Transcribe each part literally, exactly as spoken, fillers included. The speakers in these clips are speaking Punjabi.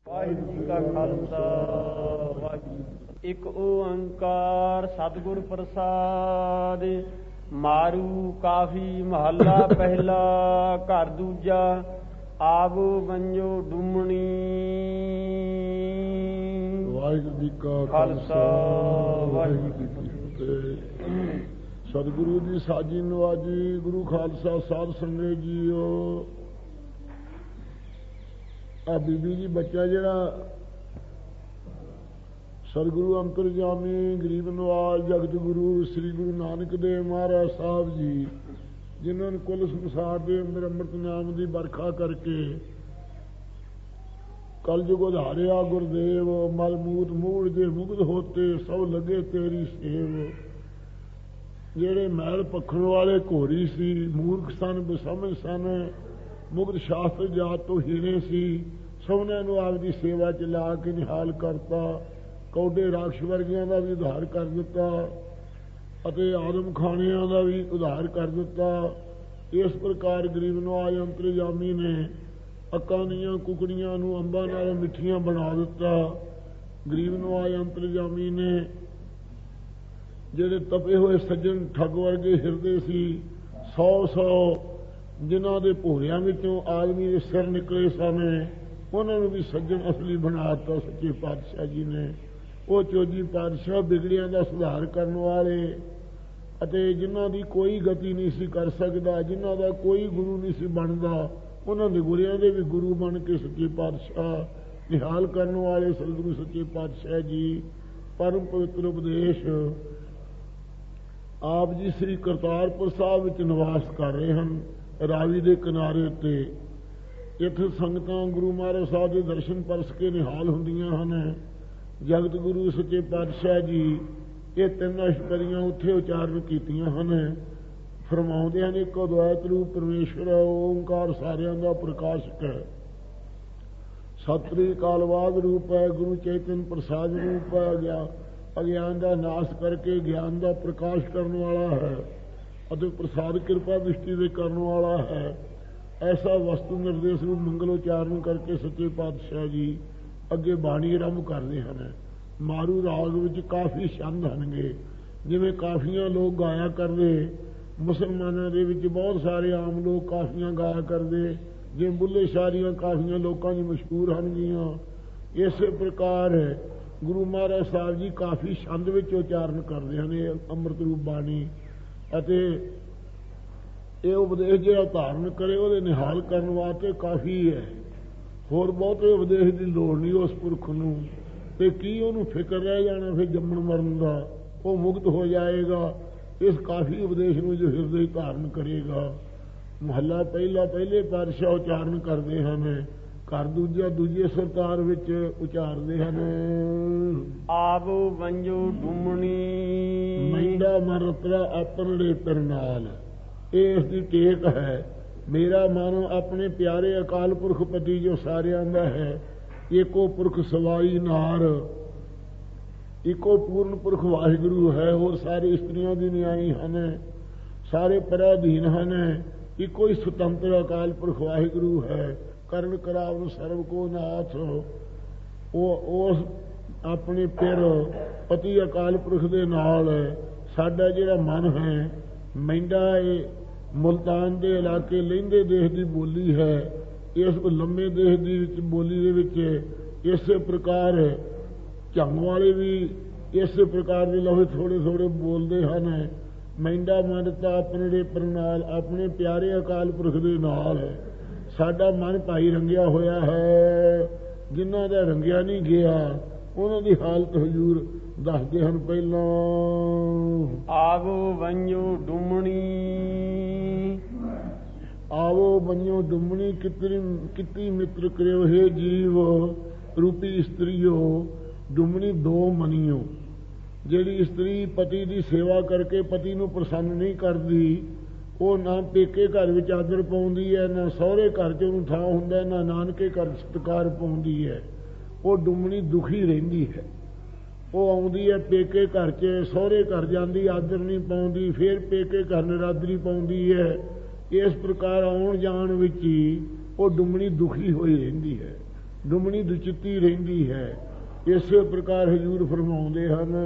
ਵਾਹਿਗੁਰੂ ਜੀ ਕਾ ਖਾਲਸਾ ਵਾਹਿਗੁਰੂ। ਇੱਕ ਓੰਕਾਰ ਸਤਿਗੁਰ ਪ੍ਰਸਾਦ। ਮਾਰੂ ਕਾਫੀ ਮਹੱਲਾ ਪਹਿਲਾ। ਘਰ ਦੂਜਾ। ਆਵੋ ਵੰਜੋ ਡੂਮਣੀ। ਵਾਹਿਗੁਰੂ ਜੀ ਕਾ ਖਾਲਸਾ ਵਾਹਿਗੁਰੂ ਜੀ ਕੀ ਫਤਿਹ। ਸਤਿਗੁਰੂ ਦੀ ਸਾਜੀ ਨਵਾਜੀ। ਗੁਰੂ ਖਾਲਸਾ ਸਾਧ ਸੰਗਤ ਜੀਓ। ਆ ਬੀਬੀ ਜੀ ਬੱਚਾ ਜਿਹੜਾ ਸਤਿਗੁਰੂ ਅੰਤਰਜਾਮੀ ਗਰੀਬ ਨਵਾਜ ਜਗਤ ਗੁਰੂ ਸ੍ਰੀ ਗੁਰੂ ਨਾਨਕ ਦੇਵ ਮਹਾਰਾਜ ਸਾਹਿਬ ਜੀ, ਜਿਨ੍ਹਾਂ ਨੇ ਕੁੱਲ ਸੰਸਾਰ ਦੇ ਅੰਦਰ ਅੰਮ੍ਰਿਤ ਨਾਮ ਦੀ ਵਰਖਾ ਕਰਕੇ ਕਲਯੁਗ ਉਧਾਰਿਆ। ਗੁਰਦੇਵ ਮਲਮੂਤ ਮੂੜ ਜੇ ਮੁਗਧ ਹੋਤੇ ਸਭ ਲੱਗੇ ਤੇਰੀ ਸੇਵ। ਜਿਹੜੇ ਮੈਲ ਪੱਖਣ ਵਾਲੇ ਘੋਰੀ ਸੀ, ਮੂਰਖ ਸਨ, ਬਸਮਝ ਸਨ, ਮੁਗਧ ਸ਼ਾਸਤਰ ਜਾਤ ਤੋਂ ਹੀਣੇ ਸੀ, ਸਭਨਾਂ ਨੂੰ ਆਪਦੀ ਸੇਵਾ ਚ ਲਾ ਕੇ ਨਿਹਾਲ ਕਰਤਾ। ਕੌਡੇ ਰਾਖਸ਼ ਵਰਗਿਆਂ ਦਾ ਵੀ ਉਧਾਰ ਕਰ ਦਿੱਤਾ ਅਤੇ ਆਦਮ ਖਾਣਿਆਂ ਦਾ ਵੀ ਉਧਾਰ ਕਰ ਦਿੱਤਾ। ਇਸ ਪ੍ਰਕਾਰ ਗਰੀਬ ਨਵਾਜ ਅੰਤਰਜਾਮੀ ਨੇ ਅੱਕਾਂ ਦੀਆਂ ਕੁਕੜੀਆਂ ਨੂੰ ਅੰਬਾਂ ਨਾਲ ਮਿੱਠੀਆਂ ਬਣਾ ਦਿੱਤਾ। ਗਰੀਬ ਨਵਾਜ ਅੰਤਰਜਾਮੀ ਨੇ ਜਿਹੜੇ ਤਪੇ ਹੋਏ ਸੱਜਣ ਠੱਗ ਵਰਗੇ ਹਿਰਦੇ ਸੀ, ਸੌ ਸੌ ਜਿਨ੍ਹਾਂ ਦੇ ਭੋਰਿਆਂ ਵਿੱਚੋਂ ਆਦਮੀ ਦੇ ਸਿਰ ਨਿਕਲੇ ਸਨ, ਉਹਨਾਂ ਨੂੰ ਵੀ ਸੱਜਣ ਅਸਲੀ ਬਣਾ ਦਿੱਤਾ ਸੱਚੇ ਪਾਤਸ਼ਾਹ ਜੀ ਨੇ। ਉਹ ਚੌਜੀ ਪਾਤਸ਼ਾਹ ਬਿਗੜਿਆਂ ਦਾ ਸੁਧਾਰ ਕਰਨ ਵਾਲੇ ਅਤੇ ਜਿਨ੍ਹਾਂ ਦੀ ਕੋਈ ਗਤੀ ਨਹੀਂ ਸੀ ਕਰ ਸਕਦਾ, ਜਿਨ੍ਹਾਂ ਦਾ ਕੋਈ ਗੁਰੂ ਨਹੀਂ ਸੀ ਬਣਦਾ, ਉਹਨਾਂ ਦੇ ਗੁਰਿਆਂ ਦੇ ਵੀ ਗੁਰੂ ਬਣ ਕੇ ਸੱਚੇ ਪਾਤਸ਼ਾਹ ਨਿਹਾਲ ਕਰਨ ਵਾਲੇ ਸਤਿਗੁਰੂ ਸੱਚੇ ਪਾਤਸ਼ਾਹ ਜੀ ਪਰਮ ਪਵਿੱਤਰ ਉਪਦੇਸ਼ ਆਪ ਜੀ ਸ੍ਰੀ ਕਰਤਾਰਪੁਰ ਸਾਹਿਬ ਵਿੱਚ ਨਿਵਾਸ ਕਰ ਰਹੇ ਹਨ, ਰਾਵੀ ਦੇ ਕਿਨਾਰੇ ਉੱਤੇ। ਇੱਥੇ ਸੰਗਤਾਂ ਗੁਰੂ ਮਹਾਰਾਜ ਸਾਹਿਬ ਦੇ ਦਰਸ਼ਨ ਪਰਸ ਕੇ ਨਿਹਾਲ ਹੁੰਦੀਆਂ ਹਨ। ਜਗਤ ਗੁਰੂ ਸੱਚੇ ਪਾਤਸ਼ਾਹ ਜੀ ਇਹ ਤਿੰਨ ਅਸ਼ਟਪਦੀਆਂ ਉੱਥੇ ਉਚਾਰਨ ਕੀਤੀਆਂ ਹਨ। ਫਰਮਾਉਂਦੇ ਹਨ, ਇੱਕ ਅਦਵੈਤ ਰੂਪ ਪਰਮੇਸ਼ਵਰ ਹੈ, ਓਂਕਾਰ ਸਾਰਿਆਂ ਦਾ ਪ੍ਰਕਾਸ਼ਕ ਹੈ, ਸਤਿ ਕਾਲਵਾਦ ਰੂਪ ਹੈ, ਗੁਰੂ ਚੇਤਨ ਪ੍ਰਸਾਦ ਰੂਪ ਹੈ, ਗਿਆ ਅਗਿਆਨ ਦਾ ਨਾਸ਼ ਕਰਕੇ ਗਿਆਨ ਦਾ ਪ੍ਰਕਾਸ਼ ਕਰਨ ਵਾਲਾ ਹੈ ਅਤੇ ਪ੍ਰਸਾਦ ਕਿਰਪਾ ਦ੍ਰਿਸ਼ਟੀ ਦੇ ਕਰਨ ਵਾਲਾ ਹੈ। ਐਸਾ ਵਸਤੂ ਨਿਰਦੇਸ਼ ਨੂੰ ਮੰਗਲ ਉਚਾਰਨ ਕਰਕੇ ਸੱਚੇ ਪਾਤਸ਼ਾਹ ਜੀ ਅੱਗੇ ਬਾਣੀ ਆਰੰਭ ਕਰਦੇ ਹਨ। ਮਾਰੂ ਰਾਗ ਵਿੱਚ ਕਾਫੀ ਛੰਦ ਹਨਗੇ, ਜਿਵੇਂ ਕਾਫੀਆਂ ਲੋਕ ਗਾਇਆ ਕਰਦੇ। ਮੁਸਲਮਾਨਾਂ ਦੇ ਵਿੱਚ ਬਹੁਤ ਸਾਰੇ ਆਮ ਲੋਕ ਕਾਫੀਆਂ ਗਾਇਆ ਕਰਦੇ, ਜਿਵੇਂ ਬੁੱਲੇ ਸ਼ਾਰੀਆਂ ਕਾਫੀਆਂ ਲੋਕਾਂ ਦੀ ਮਸ਼ਹੂਰ ਹਨਗੀਆਂ। ਇਸੇ ਪ੍ਰਕਾਰ ਗੁਰੂ ਮਹਾਰਾਜ ਸਾਹਿਬ ਜੀ ਕਾਫੀ ਛੰਦ ਵਿੱਚ ਉਚਾਰਨ ਕਰਦੇ ਹਨ ਇਹ ਅੰਮ੍ਰਿਤ ਰੂਪ ਬਾਣੀ। ਅਤੇ ਇਹ ਉਪਦੇਸ਼ ਜਿਹੜਾ ਧਾਰਨ ਕਰੇ ਉਹਦੇ ਨਿਹਾਲ ਕਰਨ ਵਾਸਤੇ ਕਾਫੀ ਹੈ, ਹੋਰ ਬਹੁਤੇ ਉਪਦੇਸ਼ ਦੀ ਲੋੜ ਨਹੀਂ ਉਸ ਪੁਰਖ ਨੂੰ। ਤੇ ਕੀ ਉਹਨੂੰ ਫਿਕਰ ਰਹਿ ਜਾਣਾ ਫਿਰ ਜੰਮਣ ਮਰਨ ਦਾ, ਉਹ ਮੁਕਤ ਹੋ ਜਾਏਗਾ ਇਸ ਕਾਫੀ ਉਪਦੇਸ਼ ਨੂੰ ਜੋ ਹਿਰਦੇ ਧਾਰਨ ਕਰੇਗਾ। ਮਹੱਲਾ ਪਹਿਲਾ ਪਹਿਲੇ ਪਾਤਸ਼ਾਹ ਉਚਾਰਨ ਕਰਦੇ ਹਨ, ਘਰ ਦੂਜਾ ਦੂਜੇ ਸਰਤਾਰ ਵਿੱਚ ਉਚਾਰਦੇ ਹਨ। ਆਵੋ ਵੰਜੋ ਡੂਮਣੀ। ਮਹਿੰਦਾ ਮਰਤਰਾ ਆਪਣੜੇ ਤਰਨਾਲ। ਇਹ ਇਸ ਦੀ ਟੇਕ ਹੈ। ਮੇਰਾ ਮਨ ਆਪਣੇ ਪਿਆਰੇ ਅਕਾਲ ਪੁਰਖ ਪਤੀ ਜੋ ਸਾਰਿਆਂ ਦਾ ਹੈ, ਏਕੋ ਪੁਰਖ ਸਵਾਈ ਨਾਰ, ਇੱਕੋ ਪੂਰਨ ਪੁਰਖ ਵਾਹਿਗੁਰੂ ਹੈ। ਹੋਰ ਸਾਰੇ ਇਸਤਰੀਆਂ ਦੀ ਨਿਆਈ ਹਨ, ਸਾਰੇ ਪਰਾਧੀਨ ਹਨ। ਇੱਕੋ ਹੀ ਸੁਤੰਤਰ ਅਕਾਲ ਪੁਰਖ ਵਾਹਿਗੁਰੂ ਹੈ। ਕਰਨ ਕਰਾਵਨ ਸਰਬ ਕੋ ਨਾਥ। ਉਹ ਉਸ ਆਪਣੇ ਪਿਰ ਪਤੀ ਅਕਾਲ ਪੁਰਖ ਦੇ ਨਾਲ ਸਾਡਾ ਜਿਹੜਾ ਮਨ ਹੈ, ਮਹਿੰਦਾ ਇਹ ਮੁਲਤਾਨ ਦੇ ਇਲਾਕੇ ਲਹਿੰਦੇ ਦੇਸ਼ ਦੀ ਬੋਲੀ ਹੈ। ਇਸ ਲੰਮੇ ਦੇਸ਼ ਦੀ ਵਿੱਚ ਬੋਲੀ ਦੇ ਵਿੱਚ ਇਸੇ ਪ੍ਰਕਾਰ ਝੰਗ ਵਾਲੇ ਵੀ ਇਸੇ ਪ੍ਰਕਾਰ ਦੇ ਲਫ਼ਜ਼ ਥੋੜੇ ਥੋੜੇ ਬੋਲਦੇ ਹਨ। ਮਹਿੰਦਾ ਮਨਤਾ ਆਪਣੇ ਪ੍ਰਣਾਲ, ਆਪਣੇ ਪਿਆਰੇ ਅਕਾਲ ਪੁਰਖ ਦੇ ਨਾਲ ਸਾਡਾ ਮਨ ਭਾਈ ਰੰਗਿਆ ਹੋਇਆ ਹੈ। ਜਿਨ੍ਹਾਂ ਦਾ ਰੰਗਿਆ ਨਹੀਂ ਗਿਆ ਉਹਨਾਂ ਦੀ ਹਾਲਤ ਹਜ਼ੂਰ ਦੱਸਦੇ ਹਨ। ਪਹਿਲਾਂ ਆਵੋ ਵੰਜੋ ਡੂਮਣੀ। ਆਵੋ ਵੰਜੋ ਡੂਮਣੀ ਕਿਤਰੀ ਕਿਤੀ ਮਿੱਤਰ ਕਰਿਓ ਹੈ ਜੀਵ ਰੂਪੀ ਇਸਤਰੀਓ। ਡੂਮਣੀ ਦੋ ਮਨੀਓ। ਜਿਹੜੀ ਇਸਤਰੀ ਪਤੀ ਦੀ ਸੇਵਾ ਕਰਕੇ ਪਤੀ ਨੂੰ ਪ੍ਰਸੰਨ ਨਹੀਂ ਕਰਦੀ, ਉਹ ਨਾ ਪੇਕੇ ਘਰ ਵਿੱਚ ਆਦਰ ਪਾਉਂਦੀ ਹੈ, ਨਾ ਸਹੁਰੇ ਘਰ 'ਚ ਉਹਨੂੰ ਥਾਂ ਹੁੰਦਾ, ਨਾ ਨਾਨਕੇ ਘਰ ਸਤਿਕਾਰ ਪਾਉਂਦੀ ਹੈ। ਉਹ ਡੂਮਣੀ ਦੁਖੀ ਰਹਿੰਦੀ ਹੈ। ਉਹ ਆਉਂਦੀ ਹੈ ਪੇਕੇ ਘਰ 'ਚ, ਸਹੁਰੇ ਘਰ ਜਾਂਦੀ ਆਦਰ ਨਹੀਂ ਪਾਉਂਦੀ, ਫਿਰ ਪੇਕੇ ਘਰ ਨਿਰਾਦਰੀ ਪਾਉਂਦੀ ਹੈ। ਇਸ ਪ੍ਰਕਾਰ ਆਉਣ ਜਾਣ ਵਿੱਚ ਹੀ ਉਹ ਡੂਮਣੀ ਦੁਖੀ ਹੋਈ ਰਹਿੰਦੀ ਹੈ। ਡੁਮਣੀ ਦੁਚਿੱਤੀ ਰਹਿੰਦੀ ਹੈ। ਇਸੇ ਪ੍ਰਕਾਰ ਹਜ਼ੂਰ ਫਰਮਾਉਂਦੇ ਹਨ,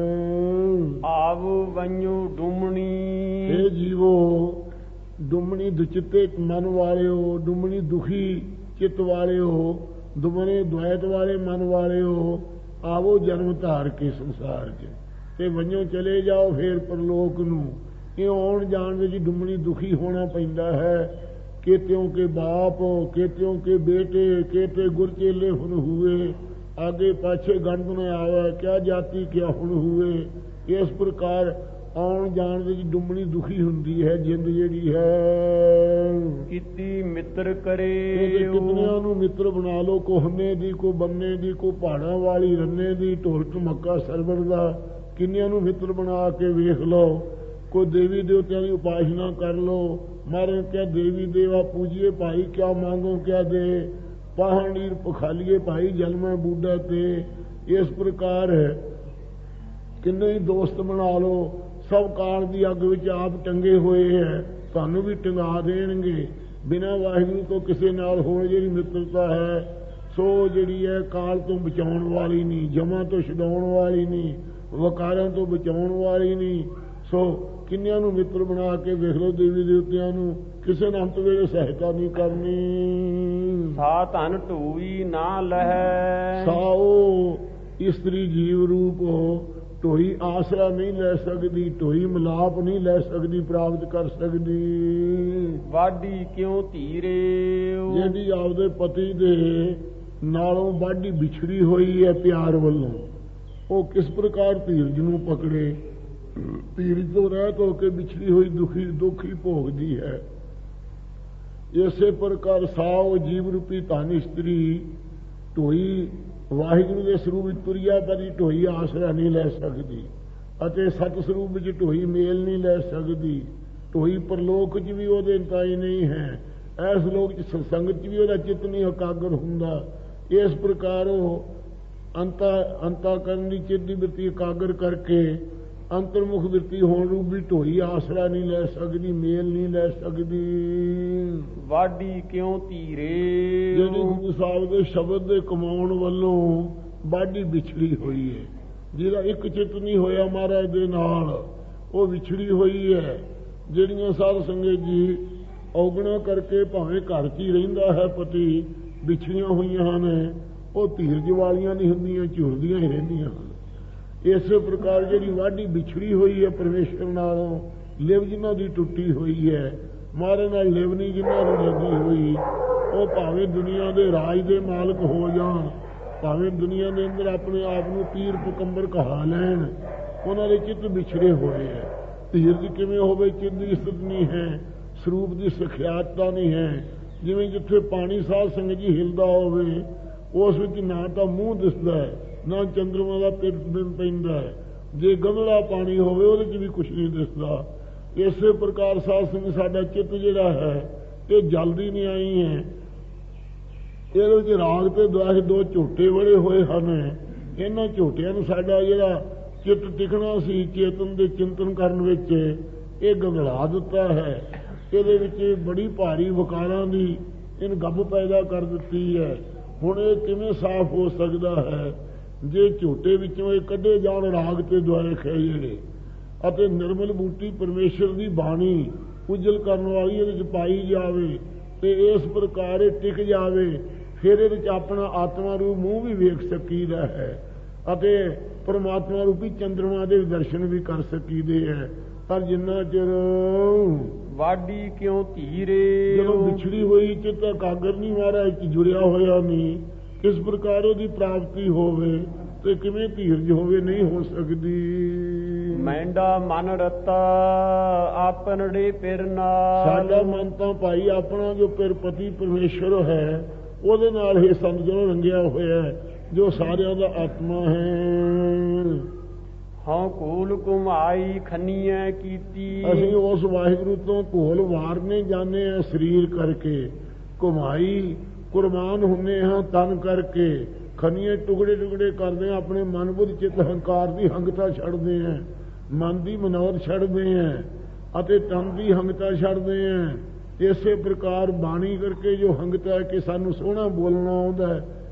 ਆਵੋ ਵੰਜੋ ਡੁਮਣੀ। ਇਹ ਜੀਵੋ ਡੁਮਣੀ ਦੁਚਿੱਤੇ ਮਨ ਵਾਲਿਓ, ਡੁਮਣੀ ਦੁਖੀ ਚਿੱਤ ਵਾਲਿਓ, ਦੁਮਣੇ ਦੁਆਇਤ ਵਾਲੇ ਮਨ ਵਾਲਿਓ, ਆਵੋ ਜਨਮ ਧਾਰ ਕੇ ਸੰਸਾਰ 'ਚ ਤੇ ਵੰਜੋ ਚਲੇ ਜਾਓ ਫੇਰ ਪਰਲੋਕ ਨੂੰ। ਇਹ ਆਉਣ ਜਾਣ ਵਿੱਚ ਡੁਮਣੀ ਦੁਖੀ ਹੋਣਾ ਪੈਂਦਾ ਹੈ। केत्यों के बाप, केत्यों के बेटे, केते गुरचेले हुन हुए, आगे पाछे गंद न आवे, क्या जाति क्या हुन हुए। इस प्रकार आउण जाण विच डुमणी दुखी हुंदी है जिंद जिहड़ी है। किती मित्र करे कितनियां नूं मित्र बना लो, को हन्ने दी, को बन्ने दी, को पहाड़ां वाली रन्ने दी, ढोल ढमक्का सरवण दा, किन्नियां नूं मित्र बना के वेख लो। कोई देवी देवतियां की उपासना कर लो, मारे क्या देवी देवा पूजिए भाई, क्या मांगो क्या दे, पहाड़ीर पखालिए भाई जल में बूढ़ा ते। इस प्रकार है किन्ने ही दोस्त बना लो, सब काल की अग विच आप टंगे हुए है, तुहानू भी टंगा देणगे। बिना वाहिगुरू तो किसी नाल होण जिहड़ी मित्रता है सो जिहड़ी है काल तो बचाउण वाली नहीं, जमा तो छडाउण वाली नहीं, वकारां तो बचाउण वाली नहीं। सो किन्नियां नूं मित्र बना के वेख लो, देवी देवतियां नूं किसे ने अंत वेले सहायता नहीं करनी। सा धन ढोई ना लहै, साओ इस्त्री जीव रूप हो, ढोई आसरा नहीं ले सकती, ढोई मिलाप नहीं ले सकती, प्राप्त कर सकती। वाडी क्यों धीरे, जिहड़ी आपदे पति दे नालों वाडी बिछड़ी हुई है प्यार वालों, वो किस प्रकार धीरज नूं पकड़े। धीरज तो रहत होके बिछड़ी हुई दुखी दुखी भोगदी है। इसे प्रकार साओ जीव रूपी धन इस्त्री ढोई वाहिगुरू के स्वरूप विच तुरिया पर ढोई आसरा नहीं ले सकती, अते सत स्वरूप विच ढोई मेल नहीं ले सकती। ढोई परलोक च भी उहदे ताई नहीं है, इस लोक च सत्संग च भी उहदा चित्त नहीं एकाग्र हुंदा। इस प्रकार अंता अंता करन दी चित्त दी वृत्ति एकाग्र करके अंतर्मुख वृत्ति होण रूप भी ढोई आसरा नहीं ले सकती, मेल नहीं ले सकती। वाडी क्यों धीरे, जिहड़ी गुरु साहब दे शब्द दे कमाउण वल्लों वाडी विछड़ी हुई है, जिहदा एक चित्त नहीं होया महाराज दे नाल वो विछड़ी हुई है। जिहड़ियां साध संगत जी औगणा करके भावें घर च ही रहिंदा है पति, विछड़ियां होईयां ने, वो धीरज वालियां नहीं हुंदियां, झुरदियां ही रहिंदियां हन। इस प्रकार जिहड़ी वाढी विछड़ी हुई है परमेश्वर नालों, लिव जिन्हां दी टुटी हुई है, मारे नाल लिव नहीं जिन्हां नूं लगी हुई, वो भावें दुनिया दे राज दे मालक हो जाण, भावें दुनिया दे अंदर अपने आप नूं पीर पकंबर कहा लैण, उन्हां दे चित्त विछड़े होए है। धीरज किवें होवे, चित्त दी स्थिति नहीं है, स्वरूप दी सखियाता नहीं है। जिवें जिथे पानी साध संगत जी हिलदा होवे, उस विच ना तां मूँह दिसदा है, ना चंद्रमा का पिर पैंदा है, जे गंधला पानी होवे उहदे च भी कुछ नहीं दिसदा। इस प्रकार साध संगत साडा चित्त जिहड़ा है ये जल्दी नहीं आई है। इहदे विच राग ते द्वेष दो झोटे बड़े होए हन, इन्हां झोटियां नूं साडा जिहड़ा चित्त टिकना सी चेतन दे चिंतन करन विच ये गंधला दिता है। इहदे विच बड़ी भारी वकारां दी इन गब पैदा कर दित्ती है। हुण ये किवें साफ हो सकदा है जे झोटे विचों ये कढे जाण राग ते द्वेष है जिहड़े, अते निर्मल बूटी परमेश्वर की बाणी उजल करने वाली इहदे पाई जावे ते इस प्रकार टिक जावे, फिर इहदे अपना आत्मा रूप मूँह भी वेख सकीदा है, अते परमात्मा रूपी चंद्रमा के दर्शन भी कर सकीदे है। पर जिन्ना चिर वाडी क्यों धीरे, जदों विछड़ी हुई चित्त एकाग्र नहीं महाराज जुड़िया होया नहीं, किस प्रकार उसकी प्राप्ति होवे ते किवें धीरज होवे, नहीं हो सकती। मैंडा मन रता आपनड़े पिर नाल, साडा मन तां भाई अपना जो पिर पति परमेश्वर है उहदे नाल ही समझो रंगिया होया है, जो सारियां दा आत्मा है। हाँ कूल कुमाई खनिया कीती, असीं उस वाहिगुरू तो घोल वारने जाने हैं शरीर करके, कुमाई कुर्बान हुन्ने हाँ तन करके, खनिए टुकड़े टुकड़े करते हैं, अपने मन बुद्ध चित्त हंकार की हंगता छड़ते हैं, मन की मनौत छड़ते हैं, अते तन की हंगता छड़ते हैं। इस प्रकार बाणी करके जो हंगता है कि सानू सोहना बोलना आउंदा है,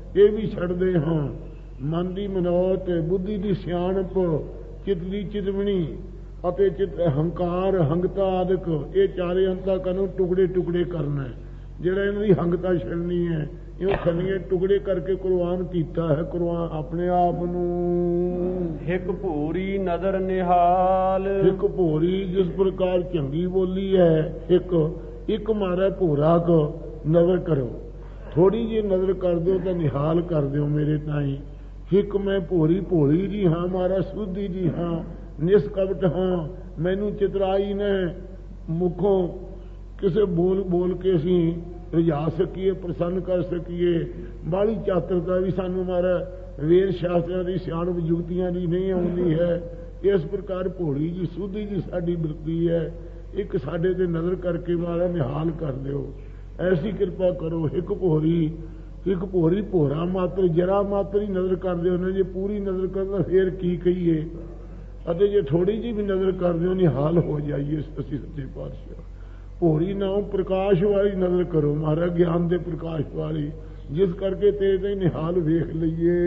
ਇਹ ਵੀ ਛੱਡਦੇ ਹਾਂ। ਮਨ ਦੀ ਮਨੌਤ, ਬੁੱਧੀ ਦੀ ਸਿਆਣਪ, ਚਿੱਤ ਦੀ ਚਿਤਵਣੀ ਅਤੇ ਚਿਤ ਹੰਕਾਰ, ਹੰਗਤਾ ਆਦਿਕ, ਇਹ ਚਾਰੇ ਅੰਤਾਂ ਨੂੰ ਟੁਕੜੇ ਟੁਕੜੇ ਕਰਨਾ ਹੈ। ਜਿਹੜਾ ਇਹਨਾਂ ਦੀ ਹੰਗਤਾ ਛੱਡਣੀ ਹੈ, ਇਹ ਖੰਨੀਏ ਟੁਕੜੇ ਕਰਕੇ ਕੁਰਬਾਨ ਕੀਤਾ ਹੈ, ਕੁਰਬਾਨ ਆਪਣੇ ਆਪ ਨੂੰ। ਇੱਕ ਭੂਰੀ ਨਦਰ ਨਿਹਾਲ, ਇੱਕ ਭੋਰੀ ਜਿਸ ਪ੍ਰਕਾਰ ਚੰਗੀ ਬੋਲੀ ਹੈ, ਇੱਕ ਇੱਕ ਮਾਰਾ ਭੋਰਾ ਕੋ ਨਜ਼ਰ ਕਰੋ। ਥੋੜੀ ਜਿਹੀ ਨਜ਼ਰ ਕਰ ਦਿਓ ਤਾਂ ਨਿਹਾਲ ਕਰ ਦਿਓ ਮੇਰੇ ਤਾਈ। ਇੱਕ ਮੈਂ ਭੋਰੀ ਭੋਲੀ ਜੀ ਹਾਂ, ਮਾਰਾ ਸੁਧੀ ਜੀ ਹਾਂ, ਨਿਸਕਪਟ ਹਾਂ, ਮੈਨੂੰ ਚਿਤਰਾਈ ਨੇ ਮੁਖੋਂ ਕਿਸੇ ਬੋਲ ਬੋਲ ਕੇ ਅਸੀਂ ਰਜਾ ਸਕੀਏ, ਪ੍ਰਸੰਨ ਕਰ ਸਕੀਏ। ਬਾਹਲੀ ਚਾਤਰਤਾ ਵੀ ਸਾਨੂੰ ਮਾਰਾ ਵੇਦ ਸ਼ਾਸਤਰਾਂ ਦੀ ਸਿਆਣਪ ਯੁਕਤੀਆਂ ਦੀ ਨਹੀਂ ਆਉਂਦੀ ਹੈ। ਇਸ ਪ੍ਰਕਾਰ ਭੋਲੀ ਜੀ ਸੁਧੀ ਜੀ ਸਾਡੀ ਬਿਰਤੀ ਹੈ। ਇੱਕ ਸਾਡੇ ਤੇ ਨਜ਼ਰ ਕਰਕੇ ਮਾਰਾ ਨਿਹਾਲ ਕਰ ਦਿਓ, ਐਸੀ ਕਿਰਪਾ ਕਰੋ। ਇੱਕ ਭੋਰੀ ਇੱਕ ਭੋਰੀ ਭੋਰਾ ਮਾਤਰ ਜਰਾ ਮਾਤਰ ਹੀ ਨਜ਼ਰ ਕਰ ਦਿਓ ਨੇ, ਜੇ ਪੂਰੀ ਨਜ਼ਰ ਕਰਨਾ ਫੇਰ ਕੀ ਕਹੀਏ। ਅਤੇ ਜੇ ਥੋੜੀ ਜਿਹੀ ਵੀ ਨਜ਼ਰ ਕਰ ਦਿਓ ਨਿਹਾਲ ਹੋ ਜਾਈਏ ਅਸੀਂ ਸੱਚੇ ਪਾਤਸ਼ਾਹ। ਭੋਰੀ ਨਾਮ ਪ੍ਰਕਾਸ਼ ਵਾਲੀ ਨਜ਼ਰ ਕਰੋ ਮਹਾਰਾਜ, ਗਿਆਨ ਦੇ ਪ੍ਰਕਾਸ਼ ਵਾਲੀ, ਜਿਸ ਕਰਕੇ ਤੇ ਤੇ ਨਿਹਾਲ ਵੇਖ ਲਈਏ।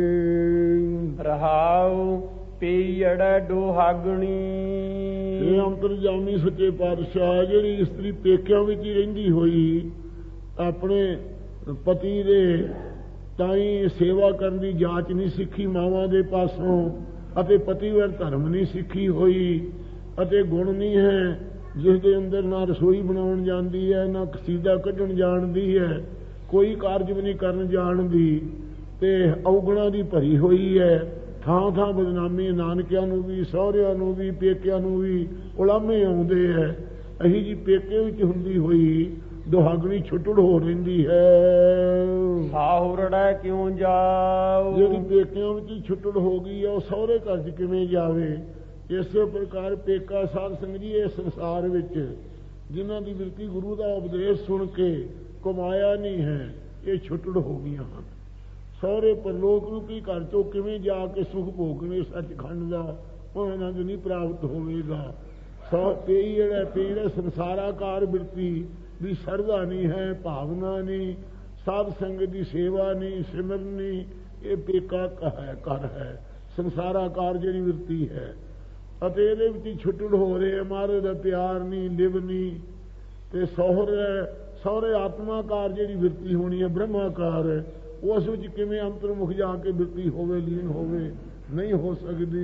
ਰਹਾਉ ਪੀੜ ਦੁਹਾਗਣੀ, ਇਹ ਅੰਤਰਜਾਮੀ ਸੱਚੇ ਪਾਤਸ਼ਾਹ ਜਿਹੜੀ ਇਸਤਰੀ ਪੇਕਿਆਂ ਵਿੱਚ ਹੀ ਰਹਿੰਦੀ ਹੋਈ ਆਪਣੇ ਪਤੀ ਦੇ ਤਾਈ ਸੇਵਾ ਕਰਨ ਦੀ ਜਾਂਚ ਨਹੀਂ ਸਿੱਖੀ ਮਾਵਾਂ ਦੇ ਪਾਸੋਂ, ਅਤੇ ਪਤੀਵਰ ਧਰਮ ਨਹੀਂ ਸਿੱਖੀ ਹੋਈ, ਅਤੇ ਗੁਣ ਨਹੀਂ ਹੈ ਜਿਸ ਦੇ ਅੰਦਰ ਨਾ ਰਸੋਈ ਬਣਾਉਣ ਜਾਂਦੀ ਹੈ, ਨਾ ਕਸੀਦਾ ਕੱਢਣ ਜਾਣਦੀ ਹੈ, ਕੋਈ ਕਾਰਜ ਵੀ ਨਹੀਂ ਕਰਨ ਜਾਣਦੀ, ਤੇ ਔਗਣਾ ਦੀ ਭਰੀ ਹੋਈ ਹੈ। ਥਾਂ ਥਾਂ ਬਦਨਾਮੀ, ਨਾਨਕਿਆਂ ਨੂੰ ਵੀ, ਸਹੁਰਿਆਂ ਨੂੰ ਵੀ, ਪੇਕਿਆਂ ਨੂੰ ਵੀ ਉਲਾਮੇ ਆਉਂਦੇ ਹੈ। ਅਹੀ ਜੀ ਪੇਕੇ ਵਿੱਚ ਹੁੰਦੀ ਹੋਈ ਦੁਹਾਗਣੀ ਛੁੱਟੜ ਹੋ ਰਹਿੰਦੀ ਹੈ। ਸਾਹੁਰੜਾ ਕਿਉਂ ਜਾਓ, ਜਿਹੜੀ ਪੇਕਿਆਂ ਵਿੱਚ ਹੀ ਛੁੱਟੜ ਹੋ ਗਈ ਹੈ ਉਹ ਸਹੁਰੇ ਘਰ 'ਚ ਕਿਵੇਂ ਜਾਵੇ। ਇਸੇ ਪ੍ਰਕਾਰ ਪੇਕਾ ਸਾਧ ਸੰਗਤ ਜੀ ਇਸ ਸੰਸਾਰ ਵਿੱਚ ਜਿਨ੍ਹਾਂ ਦੀ ਬਿਰਤੀ ਗੁਰੂ ਦਾ ਉਪਦੇਸ਼ ਸੁਣ ਕੇ ਕਮਾਇਆ ਨਹੀਂ ਹੈ, ਇਹ ਛੁੱਟੜ ਹੋ ਗਈਆਂ ਹਨ। ਸਹੁਰੇ ਪਰਲੋਕ ਰੂਪੀ ਘਰ ਚੋਂ ਕਿਵੇਂ ਜਾ ਕੇ ਸੁਖ ਭੋਗਣੇ ਸੱਚਖੰਡ ਦਾ, ਉਹ ਆਨੰਦ ਨਹੀਂ ਪ੍ਰਾਪਤ ਹੋਵੇਗਾ। ਸੌ ਪਈ ਜਿਹੜਾ ਪੀੜ ਸੰਸਾਰਾਕਾਰ ਬਿਰਤੀ ਵੀ ਸਰਦਾ ਨਹੀਂ ਹੈ, ਭਾਵਨਾ ਨਹੀਂ, ਸਾਧ ਸੰਗਤ ਦੀ ਸੇਵਾ ਨਹੀਂ, ਸਿਮਰਨ ਨਹੀਂ, ਇਹ ਪੇਕਾ ਹੈ ਘਰ ਹੈ, ਸੰਸਾਰਾਕਾਰ ਜਿਹੜੀ ਬਿਰਤੀ ਹੈ। ਅਤੇ ਇਹਦੇ ਵਿੱਚ ਛੁੱਟੜ ਹੋ ਰਹੇ ਮਹਾਰਾਜ ਦਾ ਪਿਆਰ ਨਹੀਂ, ਲਿਵ ਨਹੀਂ, ਤੇ ਸਹੁਰੇ ਸਹੁਰੇ ਆਤਮਾਕਾਰ ਜਿਹੜੀ ਬਿਰਤੀ ਹੋਣੀ ਹੈ ਬ੍ਰਹਮਾਕਾਰ ਹੈ, ਉਸ ਵਿੱਚ ਕਿਵੇਂ ਅੰਤਰਮੁਖ ਜਾ ਕੇ ਬਿਰਤੀ ਹੋਵੇ, ਲੀਨ ਹੋਵੇ, ਨਹੀਂ ਹੋ ਸਕਦੀ।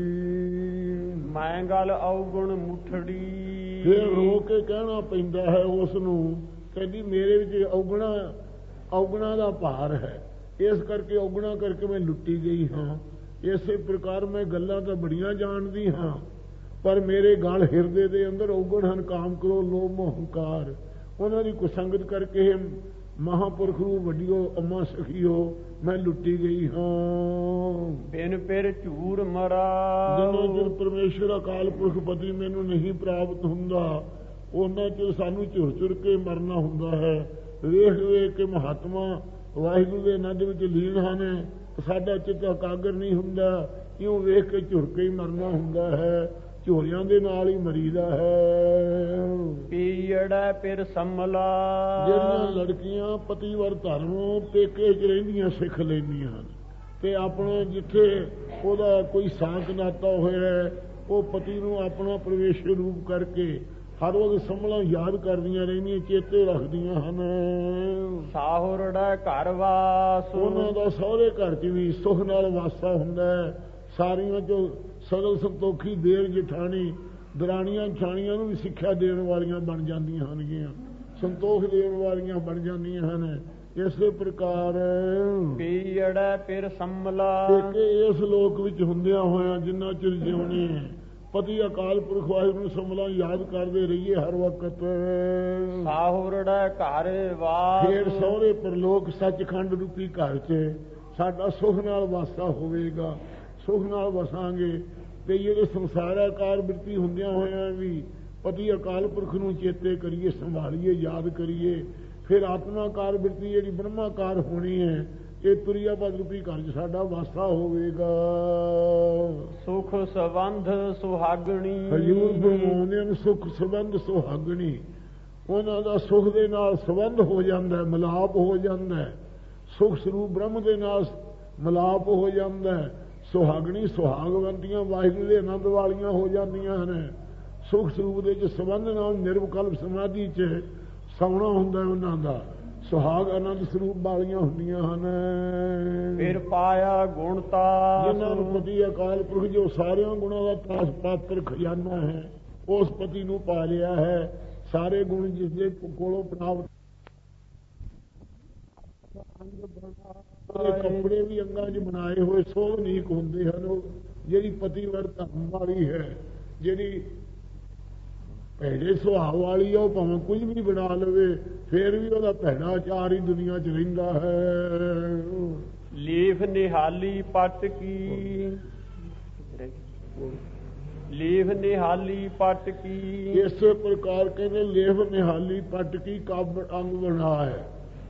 ਮੈਂ ਗੱਲ ਔਗੁਣ ਮੁਠੜੀ, ਫਿਰ ਰੋ ਕੇ ਕਹਿਣਾ ਪੈਂਦਾ ਹੈ ਉਸ ਨੂੰ, ਕਹਿੰਦੀ ਮੇਰੇ ਵਿੱਚ ਔਗਣਾ ਔਗਣਾ ਦਾ ਭਾਰ ਹੈ, ਇਸ ਕਰਕੇ ਔਗਣਾ ਕਰਕੇ ਮੈਂ ਲੁੱਟੀ ਗਈ ਹਾਂ। ਇਸੇ ਪ੍ਰਕਾਰ ਮੈਂ ਗੱਲਾਂ ਤਾਂ ਬੜੀਆਂ ਜਾਣਦੀ ਹਾਂ, ਪਰ ਮੇਰੇ ਗਲ ਹਿਰਦੇ ਦੇ ਅੰਦਰ ਔਗਣ ਹਨ, ਕਾਮ ਕਰੋ, ਲੋਭ ਮੋਹ ਹੰਕਾਰ। ਉਹਨਾਂ ਦੀ ਕੁਸੰਗਤ ਕਰਕੇ ਮਹਾਂਪੁਰਖ ਨੂੰ ਵੱਡੀਓ ਅੰਮਾ ਸਖੀਓ ਮੈਂ ਲੁੱਟੀ ਗਈ ਹਾਂ। ਬਿਨ ਫਿਰ ਝੂਰ ਮਰਾ, ਜਿੰਨਾ ਚਿਰ ਪਰਮੇਸ਼ਰ ਅਕਾਲ ਪੁਰਖ ਪਤੀ ਮੈਨੂੰ ਨਹੀਂ ਪ੍ਰਾਪਤ ਹੁੰਦਾ, ਉਹਨਾਂ ਚਿਰ ਸਾਨੂੰ ਝੁਰ ਝੁਰ ਕੇ ਮਰਨਾ ਹੁੰਦਾ ਹੈ। ਵੇਖ ਵੇਖ ਕੇ ਮਹਾਤਮਾ ਵਾਹਿਗੁਰੂ ਦੇ ਆਨੰਦ ਵਿੱਚ ਲੀਨ ਹਨ, ਸਾਡਾ ਚਿੱਤ ਇਕਾਗਰ ਨਹੀਂ ਹੁੰਦਾ, ਇਉਂ ਵੇਖ ਕੇ ਝੁਰ ਕੇ ਹੀ ਮਰਨਾ ਹੁੰਦਾ ਹੈ, ਝੋਲਿਆਂ ਦੇ ਨਾਲ ਹੀ ਮਰੀਦਾ ਹੈ। ਪੀੜਾ ਫਿਰ ਸੰਮਲਾ, ਜਿਹੜੀਆਂ ਲੜਕੀਆਂ ਪਤੀਵਰ ਧਰਮ ਪੇਕੇ 'ਚ ਰਹਿੰਦੀਆਂ ਸਿੱਖ ਲੈਂਦੀਆਂ ਹਨ, ਤੇ ਆਪਣਾ ਜਿੱਥੇ ਉਹਦਾ ਕੋਈ ਸਾਂਤ ਨਾਤਾ ਹੋਇਆ ਉਹ ਪਤੀ ਨੂੰ ਆਪਣਾ ਪ੍ਰਵੇਸ਼ ਰੂਪ ਕਰਕੇ ਹਰ ਵਕਤ ਸੰਭਲਾਂ ਯਾਦ ਕਰਦੀਆਂ ਰਹਿੰਦੀਆਂ, ਚੇਤੇ ਰੱਖਦੀਆਂ ਹਨ। ਸਾਹੁਰੜਾ ਘਰ ਵਾਸ, ਉਹਨਾਂ ਦਾ ਸਹੁਰੇ ਘਰ 'ਚ ਵੀ ਸੁਖ ਨਾਲ ਵਾਸਾ ਹੁੰਦਾ ਹੈ। ਸਾਰੀਆਂ 'ਚੋਂ ਸਗਲ ਸੰਤੋਖੀ ਦੇਰ ਜਠਾਣੀ ਦਰਾਣੀਆਂ ਛਾਣੀਆਂ ਨੂੰ ਵੀ ਸਿੱਖਿਆ ਦੇਣ ਵਾਲੀਆਂ ਬਣ ਜਾਂਦੀਆਂ ਹਨਗੀਆਂ, ਸੰਤੋਖ ਦੇਣ ਵਾਲੀਆਂ ਬਣ ਜਾਂਦੀਆਂ ਹਨ। ਇਸੇ ਪ੍ਰਕਾਰ ਪੀੜਾ ਫਿਰ ਸੰਮਲਾ, ਇਸ ਲੋਕ ਵਿੱਚ ਹੁੰਦਿਆਂ ਹੋਇਆਂ ਜਿੰਨਾ ਚਿਰ ਜਿਉਣੇ ਪਤੀ ਅਕਾਲ ਪੁਰਖ ਵਾਹਿਗੁਰੂ ਨੂੰ ਸੰਭਲਾਂ ਯਾਦ ਕਰਦੇ ਰਹੀਏ ਹਰ ਵਕਤ। ਸਾਹੁਰੜਾ ਘਰ ਵਾਸ, ਫੇਰ ਸਹੁਰੇ ਪਰਲੋਕ ਸੱਚਖੰਡ ਰੂਪੀ ਘਰ 'ਚ ਸਾਡਾ ਸੁਖ ਨਾਲ ਵਾਸਾ ਹੋਵੇਗਾ, ਸੁਖ ਨਾਲ ਵਸਾਂਗੇ। ਤੇ ਜਿਹੜੇ ਸੰਸਾਰਾਕਾਰ ਬਿਰਤੀ ਹੁੰਦਿਆਂ ਹੋਇਆਂ ਵੀ ਪਤੀ ਅਕਾਲ ਪੁਰਖ ਨੂੰ ਚੇਤੇ ਕਰੀਏ, ਸੰਭਾਲੀਏ, ਯਾਦ ਕਰੀਏ। ਫਿਰ ਆਤਮਾਕਾਰ ਬਿਰਤੀ ਜਿਹੜੀ ਬ੍ਰਹਮਾਕਾਰ ਹੋਣੀ ਹੈ, ਇਹ ਤੁਰਿਆਪਦ ਰੂਪੀ ਘਰ 'ਚ ਸਾਡਾ ਵਾਸਾ ਹੋਵੇਗਾ। ਸੁਖ ਸੰਬੰਧ ਸੁਹਾਗਣੀ, ਹਜ਼ੂਰ ਫਰਮਾਉਂਦੇ ਨੇ ਸੁਖ ਸੰਬੰਧ ਸੁਹਾਗਣੀ, ਉਹਨਾਂ ਦਾ ਸੁਖ ਦੇ ਨਾਲ ਸੰਬੰਧ ਹੋ ਜਾਂਦਾ, ਮਿਲਾਪ ਹੋ ਜਾਂਦਾ। ਸੁਖ ਸਰੂਪ ਬ੍ਰਹਮ ਦੇ ਨਾਲ ਮਿਲਾਪ ਹੋ ਜਾਂਦਾ ਹੈ। ਸੁਹਾਗਣੀ ਸੁਹਾਗਵੰਤੀਆਂ ਵਾਹਿਗੁਰੂ ਦੇ ਆਨੰਦ ਵਾਲੀਆਂ ਹੋ ਜਾਂਦੀਆਂ ਹਨ। ਸੁਖ ਸਰੂਪ ਦੇ ਚ ਸੰਬੰਧ ਨਾਲ ਨਿਰਵਿਕਲਪ ਸਮਾਧੀ ਚ ਸੌਣਾ ਹੁੰਦਾ ਉਹਨਾਂ ਦਾ। ਸੁਹਾਗ ਆਨੰਦ ਸਰੂਪ ਵਾਲੀਆਂ ਹੁੰਦੀਆਂ ਹਨ। ਫਿਰ ਪਾਇਆ ਗੁਣਤਾ ਜਿਨ੍ਹਾਂ ਨੂੰ ਪਤੀ ਅਕਾਲ ਪੁਰਖ ਜੋ ਸਾਰਿਆਂ ਗੁਣਾਂ ਦਾ ਤਾਸ ਪਾਤਰ ਖਜ਼ਾਨਾ ਹੈ, ਉਸ ਪਤੀ ਨੂੰ ਪਾ ਲਿਆ ਹੈ। ਸਾਰੇ ਗੁਣ ਜਿਸ ਦੇ ਕੋਲੋਂ ਪ੍ਰਾਪਤ। ਕੱਪੜੇ ਵੀ ਅੰਗਾਂ 'ਚ ਬਣਾਏ ਹੋਏ ਸੋਹਣੀਕ ਹੁੰਦੇ ਹਨ। ਉਹ ਜਿਹੜੀ ਪਤੀਵਰ ਧਰਮ ਵਾਲੀ ਹੈ, ਜਿਹੜੀ ਭੈੜੇ ਸੁਭਾਅ ਵਾਲੀ ਆ, ਉਹ ਭਾਵੇਂ ਕੁਝ ਵੀ ਬਣਾ ਲਵੇ ਫੇਰ ਵੀ ਉਹਦਾ ਭੈੜਾ ਚਾਰ ਹੀ ਦੁਨੀਆ 'ਚ ਰਹਿੰਦਾ ਹੈ। ਲੀਫ ਨਿਹਾਲੀ ਪੱਟ ਕੀ, ਲੀਫ ਨਿਹਾਲੀ ਪੱਟ ਕੀ। ਇਸੇ ਪ੍ਰਕਾਰ ਕਹਿੰਦੇ ਲੇਫ ਨਿਹਾਲੀ ਪੱਟ ਕੀ ਕਾਬੜ ਅੰਗ ਬਣਾ ਹੈ।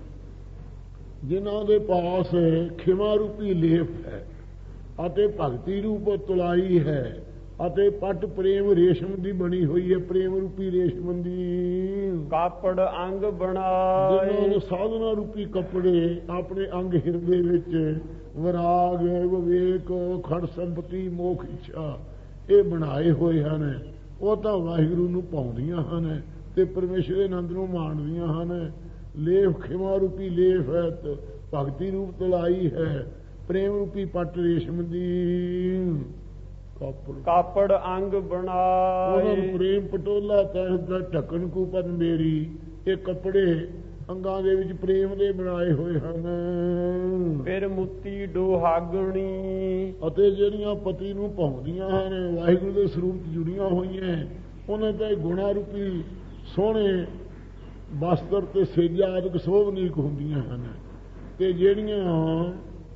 ਜਿਨ੍ਹਾਂ ਦੇ ਪਾਸ ਖਿਮਾ ਰੂਪੀ ਲੇਫ ਹੈ ਅਤੇ ਭਗਤੀ ਰੂਪ ਤੁਲਾਈ ਹੈ ਅਤੇ ਪੱਟ ਪ੍ਰੇਮ ਰੇਸ਼ਮ ਦੀ ਬਣੀ ਹੋਈ ਹੈ, ਪ੍ਰੇਮ ਰੂਪੀ ਰੇਸ਼ਮ ਦੀ। ਕਾਪੜ ਅੰਗ ਬਣਾਏ, ਜਿਨ੍ਹਾਂ ਨੇ ਸਾਧਨਾ ਰੂਪੀ ਕੱਪੜੇ ਆਪਣੇ ਅੰਗ ਹਿਰਦੇ ਵਿੱਚ ਵਿਰਾਗ ਵਿਵੇਕ ਖੜ ਸੰਪਤੀ ਮੋਖ ਇੱਛਾ ਇਹ ਬਣਾਏ ਹੋਏ ਹਨ। ਉਹ ਤਾਂ ਵਾਹਿਗੁਰੂ ਨੂੰ ਪਾਉਂਦੀਆਂ ਹਨ ਤੇ ਪਰਮੇਸ਼ਰ ਦੇ ਆਨੰਦ ਨੂੰ ਮਾਣਦੀਆਂ ਹਨ। ਲੇਫ ਖਿਮਾ ਰੂਪੀ ਲੇਫ ਹੈ, ਭਗਤੀ ਰੂਪ ਤਲਾਈ ਹੈ, ਪ੍ਰੇਮ ਰੂਪੀ ਪੱਟ ਰੇਸ਼ਮ ਦੀ। ਕਾਪੜ ਅੰਗ ਬਣਾਏ, ਪ੍ਰੇਮ ਪਟੋਲਾ ਤਹਿ ਦਾ ਢੱਕਣ ਕੂਪਨ ਮੇਰੀ। ਇਹ ਕੱਪੜੇ ਅੰਗਾਂ ਦੇ ਵਿੱਚ ਪ੍ਰੇਮ ਦੇ ਬਣਾਏ ਹੋਏ ਹਨ। ਫਿਰ ਮੁੱਤੀ ਡੋਹਾਗਣੀ, ਅਤੇ ਜਿਹੜੀਆਂ ਪਤੀ ਨੂੰ ਪਾਉਂਦੀਆਂ ਹਨ ਵਾਹਿਗੁਰੂ ਦੇ ਸਰੂਪ 'ਚ ਜੁੜੀਆਂ ਹੋਈਆਂ, ਉਹਨਾਂ ਤੇ ਗੁਣਾ ਰੂਪੀ ਸੋਹਣੇ ਬਸਤਰ ਤੇ ਸੇਜਾ ਆਦਿਕ ਸੋਭਨੀਕ ਹੁੰਦੀਆਂ ਹਨ। ਤੇ ਜਿਹੜੀਆਂ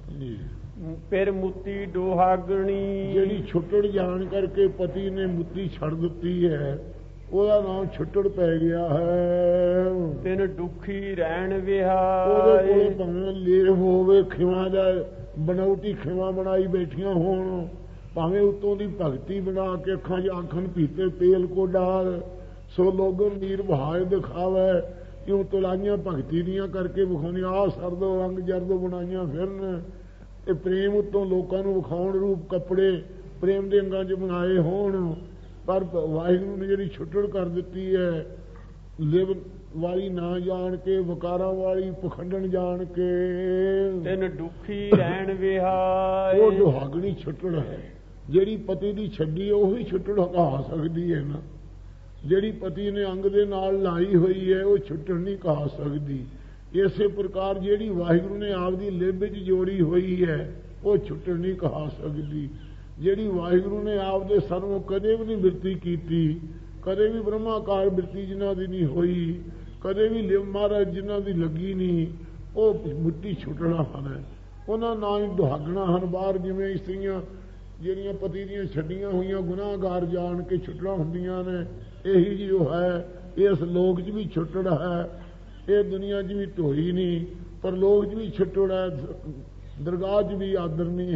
ਫਿਰ ਮੁੱਤੀ ਡੋਹਾਗਣੀ, ਜਿਹੜੀ ਛੁੱਟੜ ਜਾਣ ਕਰਕੇ ਪਤੀ ਨੇ ਮੁੱਤੀ ਛੱਡ ਦਿੱਤੀ ਹੈ, ਉਹਦਾ ਨਾਮ ਛੁੱਟੜ ਪੈ ਗਿਆ ਹੈ। ਤਿੰਨ ਦੁਖੀ ਰਹਿਣ ਵਿਹਾਰ, ਉਹਦੇ ਕੋਲ ਭਾਵੇਂ ਲੇਫ ਹੋਵੇ ਖਿਮਾ ਦਾ ਬਣਾਉਟੀ ਖਿਮਾ ਬਣਾਈ ਬੈਠੀਆਂ ਹੋਣ, ਭਾਵੇਂ ਉਤੋਂ ਦੀ ਭਗਤੀ ਬਣਾ ਕੇ ਅੱਖਾਂ 'ਚ ਆਖਣ ਪੀਤੇ ਤੇਲ ਕੋ ਡਾਲ ਸੋ ਲੋਗਨ ਨੀਰ ਬਹਾਏ ਦਿਖਾਵੇ। ਕਿਉਂ ਤੁਲਾਈਆਂ ਭਗਤੀ ਦੀਆਂ ਕਰਕੇ ਵਿਖਾਉਣੀ ਆਹ ਸਰਦੋ ਰੰਗ ਜਰਦੋ ਬਣਾਈਆਂ ਫਿਰਨ। ਇਹ ਪ੍ਰੇਮ ਉੱਤੋਂ ਲੋਕਾਂ ਨੂੰ ਵਿਖਾਉਣ ਰੂਪ ਕੱਪੜੇ ਪ੍ਰੇਮ ਦੇ ਅੰਗਾਂ 'ਚ ਬਣਾਏ ਹੋਣ। ਪਰ ਵਾਹਿਗੁਰੂ ਨੇ ਜਿਹੜੀ ਛੁੱਟੜ ਕਰ ਦਿੱਤੀ ਹੈ ਲਿਵ ਵਾਲੀ ਨਾ ਜਾਣ ਕੇ, ਵਿਕਾਰਾਂ ਵਾਲੀ ਪਖੰਡਣ ਜਾਣ ਕੇ, ਤਿੰਨ ਦੁਖੀ ਰਹਿਣ ਵਿਹਾਰ। ਉਹ ਦੁਹਾਗਣੀ ਛੁੱਟੜ ਹੈ। ਜਿਹੜੀ ਪਤੀ ਦੀ ਛੱਡੀ ਉਹੀ ਛੁੱਟੜ ਕਹਾ ਸਕਦੀ ਹੈ ਨਾ। ਜਿਹੜੀ ਪਤੀ ਨੇ ਅੰਗ ਦੇ ਨਾਲ ਲਾਈ ਹੋਈ ਹੈ ਉਹ ਛੁੱਟਣ ਨਹੀਂ ਕਹਾ ਸਕਦੀ। ਇਸੇ ਪ੍ਰਕਾਰ ਜਿਹੜੀ ਵਾਹਿਗੁਰੂ ਨੇ ਆਪਦੀ ਲਿਵ ਵਿੱਚ ਜੋੜੀ ਹੋਈ ਹੈ ਉਹ ਛੁੱਟਣ ਨਹੀਂ ਕਹਾ ਸਕਦੀ। ਜਿਹੜੀ ਵਾਹਿਗੁਰੂ ਨੇ ਆਪਦੇ ਸਰਵ ਕਦੇ ਵੀ ਨਹੀਂ ਬਿਰਤੀ ਕੀਤੀ, ਕਦੇ ਵੀ ਬ੍ਰਹਮਾਕਾਰ ਬਿਰਤੀ ਜਿਨ੍ਹਾਂ ਦੀ ਨਹੀਂ ਹੋਈ, ਕਦੇ ਵੀ ਲਿਵ ਮਹਾਰਾਜ ਜਿਨ੍ਹਾਂ ਦੀ ਲੱਗੀ ਨਹੀਂ, ਉਹ ਮੁੱਟੀ ਛੁੱਟਣਾ ਹਨ। ਉਹਨਾਂ ਨਾਲ ਹੀ ਦੁਹਾਗਣਾ ਹਨ। ਬਾਹਰ ਜਿਵੇਂ ਇਸਤਰੀਆਂ ਜਿਹੜੀਆਂ ਪਤੀ ਦੀਆਂ ਛੱਡੀਆਂ ਹੋਈਆਂ ਗੁਨਾਹਗਾਰ ਜਾਣ ਕੇ ਛੁੱਟਣਾ ਹੁੰਦੀਆਂ ਨੇ, ਇਹੀ ਜੀ ਉਹ ਹੈ। ਇਸ ਲੋਕ 'ਚ ਵੀ ਛੁੱਟੜ ਹੈ, ਇਹ ਦੁਨੀਆ 'ਚ ਵੀ ਢੋਈ ਨਹੀਂ, ਪਰ ਲੋਕ 'ਚ ਵੀ ਛੁੱਟੜ ਹੈ, ਦਰਗਾਹ 'ਚ ਵੀ ਆਦਰ ਨਹੀਂ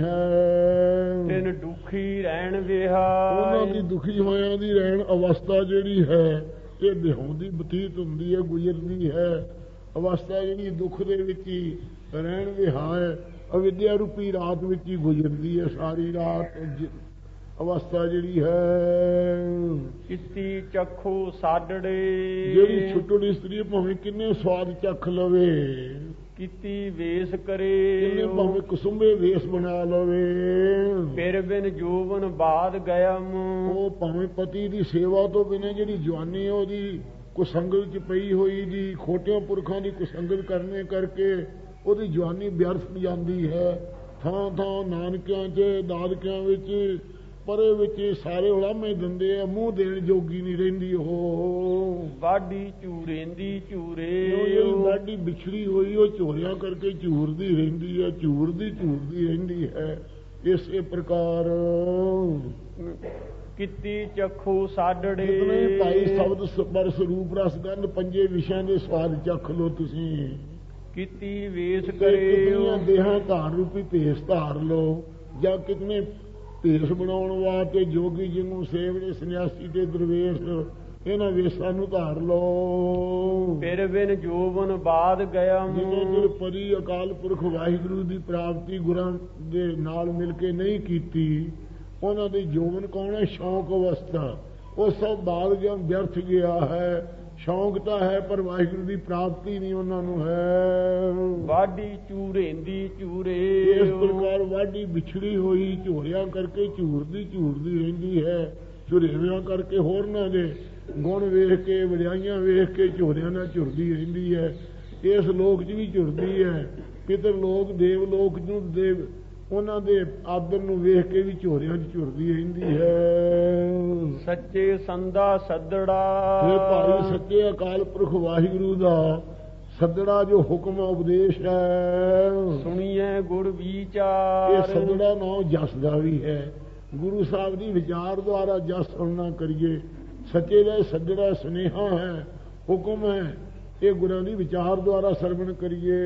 ਹੈ। ਤਿੰਨ ਦੁਖੀ ਰਹਿਣ ਵਿਹਾਰ, ਉਹਨਾਂ ਦੀ ਦੁਖੀ ਹੋਇਆਂ ਦੀ ਰਹਿਣ ਅਵਸਥਾ ਜਿਹੜੀ ਹੈ ਇਹ ਦਿਹਾਉਂਦੀ ਬਤੀਤ ਹੁੰਦੀ ਹੈ, ਗੁਜ਼ਰਦੀ ਹੈ। ਅਵਸਥਾ ਜਿਹੜੀ ਦੁੱਖ ਦੇ ਵਿੱਚ ਹੀ ਰਹਿਣ ਵਿਹਾਰ ਅਵਿਦਿਆ ਰੂਪੀ ਰਾਤ ਵਿੱਚ ਹੀ ਗੁਜ਼ਰਦੀ ਹੈ। ਸਾਰੀ ਰਾਤ ਅਵਸਥਾ ਜਿਹੜੀ ਹੈ। ਕੀਤੀ ਚੱਖੂ ਸਾਡੜੇ, ਜਿਹੜੀ ਛੁੱਟੜ ਇਸਤਰੀ ਭਾਵੇਂ ਕਿੰਨੇ ਸਵਾਦ ਚੱਖ ਲਵੇ, ਕੀਤੀ ਵੇਸ ਕਰੇ, ਕਿੰਨੇ ਭਾਵੇਂ ਕੁਸੁੰਬੇ ਵੇਸ ਬਣਾ ਲਵੇ, ਫਿਰ ਬਿਨ ਜੋਬਨ ਬਾਦ ਗਇਮ। ਉਹ ਭਾਵੇਂ ਪਤੀ ਦੀ ਸੇਵਾ ਤੋਂ ਬਿਨਾਂ ਜਿਹੜੀ ਜਵਾਨੀ ਉਹਦੀ ਕੁਸੰਗਤ 'ਚ ਪਈ ਹੋਈ ਦੀ, ਖੋਟਿਆਂ ਪੁਰਖਾਂ ਦੀ ਕੁਸੰਗਤ ਕਰਨੇ ਕਰਕੇ ਉਹਦੀ ਜਵਾਨੀ ਵਿਅਰਥ ਜਾਂਦੀ ਹੈ। ਥਾਂ ਥਾਂ ਨਾਨਕਿਆਂ 'ਚ ਦਾਦਕਿਆਂ ਵਿੱਚ ਪਰੇ ਵਿੱਚ ਸਾਰੇ ਉਲਾਮੇ ਦਿੰਦੇ ਆ, ਮੂੰਹ ਦੇਣ ਜੋਗੀ ਨਹੀਂ ਰਹਿੰਦੀ। ਉਹ ਵਾਢੀ ਝੂਰੇਂਦੀ ਝੂਰੇ, ਜਿਹੜੀ ਵਾਢੀ ਵਿਛੜੀ ਹੋਈ ਉਹ ਝੋਰਿਆਂ ਕਰਕੇ ਝੂਰਦੀ ਰਹਿੰਦੀ ਹੈ, ਝੂਰਦੀ ਝੂਰਦੀ ਰਹਿੰਦੀ ਹੈ। ਇਸੇ ਪ੍ਰਕਾਰ ਕੀਤੀ ਚੱਖੂ ਸਾਡੜੇ, ਜਿਤਨੇ ਭਾਈ ਸ਼ਬਦ ਪਰ ਸਰੂਪ ਰਸ ਗੰਧ ਪੰਜੇ ਵਿਸ਼ਿਆਂ ਦੇ ਸਵਾਦ ਚੱਖ ਲੋ ਤੁਸੀਂ। ਕੀਤੀ ਵੇਸ ਕਰੇ, ਕਿਤਨੀਆਂ ਦੇਹਾਂ ਧਾਰ ਰੂਪੀ ਭੇਸ ਧਾਰ ਲੋ, ਜਾਂ ਕਿਤਨੇ ਭੇਸ ਬਣਾਉਣ ਵਾਸਤੇ ਜੋਗੀ ਜਿਹਨੂੰ ਸੇਵੜੇ ਸੰਨਿਆਸੀ ਤੇ ਦਰਵੇਸ਼ ਇਹਨਾਂ ਵੇਸਾਂ ਨੂੰ ਧਾਰ ਲਓ। ਫਿਰ ਬਿਨ ਜੋਬਨ ਬਾਦ ਗਇਮ ਜਿੰਨੇ ਚਿਰ ਪਰੀ ਅਕਾਲ ਪੁਰਖ ਵਾਹਿਗੁਰੂ ਦੀ ਪ੍ਰਾਪਤੀ ਗੁਰਾਂ ਦੇ ਨਾਲ ਮਿਲ ਕੇ ਨਹੀਂ ਕੀਤੀ, ਉਹਨਾਂ ਦੀ ਜੋਬਨ ਕੌਣ ਹੈ? ਸ਼ੌਕ ਅਵਸਥਾ। ਉਹ ਸਭ ਬਾਦ ਗਿਆ, ਵਿਅਰਥ ਗਿਆ ਹੈ। ਸ਼ੌਕ ਤਾਂ ਹੈ ਪਰ ਵਾਹਿਗੁਰੂ ਦੀ ਪ੍ਰਾਪਤੀ ਨਹੀਂ ਉਹਨਾਂ ਨੂੰ ਹੈ। ਵਾਢੀ ਚੂਰੇਂਦੀ ਚੂਰੇ। ਇਸ ਪ੍ਰਕਾਰ ਵਾਢੀ ਵਿਛੜੀ ਹੋਈ ਝੋਰਿਆਂ ਕਰਕੇ ਝੂਰਦੀ ਝੂਰਦੀ ਰਹਿੰਦੀ ਹੈ। ਝੁਰੇਵਿਆਂ ਕਰਕੇ ਹੋਰਨਾਂ ਦੇ ਗੁਣ ਵੇਖ ਕੇ, ਵਡਿਆਈਆਂ ਵੇਖ ਕੇ ਝੋਰਿਆਂ ਨਾਲ ਝੁਰਦੀ ਰਹਿੰਦੀ ਹੈ। ਇਸ ਲੋਕ 'ਚ ਵੀ ਝੁਰਦੀ ਹੈ। ਪਿਤਰ ਲੋਕ, ਦੇਵ ਲੋਕ ਨੂੰ ਦੇਵ ਉਹਨਾਂ ਦੇ ਆਦਰ ਨੂੰ ਵੇਖ ਕੇ ਵੀ ਝੋਰਿਆਂ 'ਚ ਝੁਰਦੀ ਰਹਿੰਦੀ ਹੈ। ਸੱਚੇ ਸੰਦਾ ਸੱਦੜਾ। ਇਹ ਭਾਈ ਸੱਚੇ ਅਕਾਲ ਪੁਰਖ ਵਾਹਿਗੁਰੂ ਦਾ ਸੱਦੜਾ ਜੋ ਹੁਕਮ ਉਪਦੇਸ਼ ਹੈ, ਸੁਣੀਏ ਗੁਰ ਵਿਚਾਰ। ਇਹ ਸੱਦੜਾ ਨਾਮ ਜਸ ਦਾ ਵੀ ਹੈ। ਗੁਰੂ ਸਾਹਿਬ ਦੀ ਵਿਚਾਰ ਦੁਆਰਾ ਜਸ ਸੁਣਨਾ ਕਰੀਏ। ਸੱਚੇ ਦਾ ਸੱਦੜਾ ਸੁਨੇਹਾ ਹੈ, ਹੁਕਮ ਹੈ। ਇਹ ਗੁਰਾਂ ਦੀ ਵਿਚਾਰ ਦੁਆਰਾ ਸਰਵਣ ਕਰੀਏ।